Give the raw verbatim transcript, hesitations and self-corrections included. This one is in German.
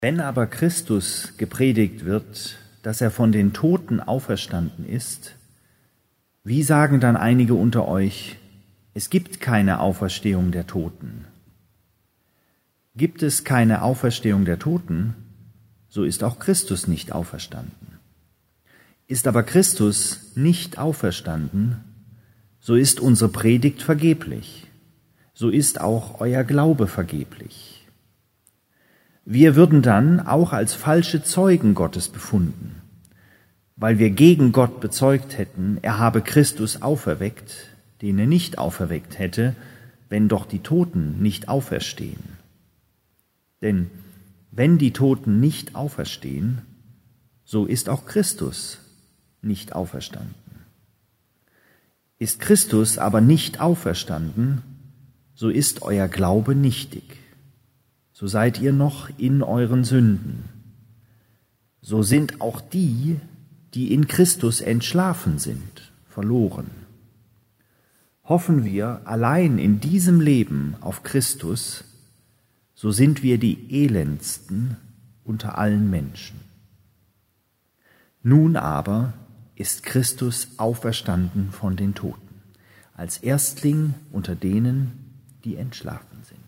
Wenn aber Christus gepredigt wird, dass er von den Toten auferstanden ist, wie sagen dann einige unter euch, es gibt keine Auferstehung der Toten? Gibt es keine Auferstehung der Toten, so ist auch Christus nicht auferstanden. Ist aber Christus nicht auferstanden, so ist unsere Predigt vergeblich, so ist auch euer Glaube vergeblich. Wir würden dann auch als falsche Zeugen Gottes befunden, weil wir gegen Gott bezeugt hätten, er habe Christus auferweckt, den er nicht auferweckt hätte, wenn doch die Toten nicht auferstehen. Denn wenn die Toten nicht auferstehen, so ist auch Christus nicht auferstanden. Ist Christus aber nicht auferstanden, so ist euer Glaube nichtig. So seid ihr noch in euren Sünden. So sind auch die, die in Christus entschlafen sind, verloren. Hoffen wir allein in diesem Leben auf Christus, so sind wir die elendsten unter allen Menschen. Nun aber ist Christus auferstanden von den Toten, als Erstling unter denen, die entschlafen sind.